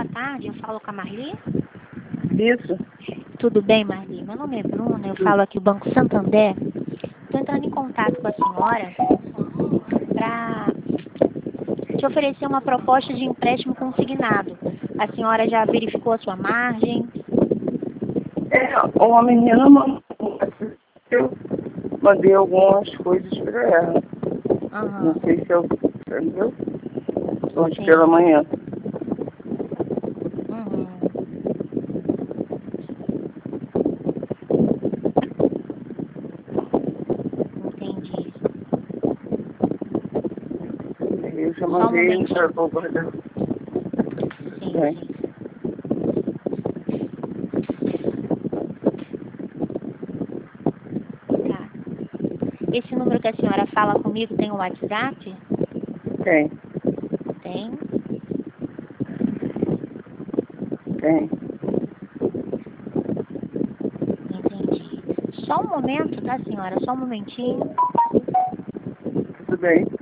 boa tarde, eu falo com a Marli. Isso. Tudo bem, Marli? Meu nome é Bruna, eu falo aqui do Banco Santander. Estou entrando em contato com a senhora para te oferecer uma proposta de empréstimo consignado. A senhora já verificou a sua margem? Uma menina mandou, eu mandei algumas coisas para ela. Não sei se eu, entendeu? Hoje pela manhã. Entendi. Eu já Só um mandei momentinho. para guardar. Sim. Tá. Esse número que a senhora fala comigo tem o WhatsApp? Tem. Tem. Entendi. Só um momento, tá, senhora? Só um momentinho. Tudo bem.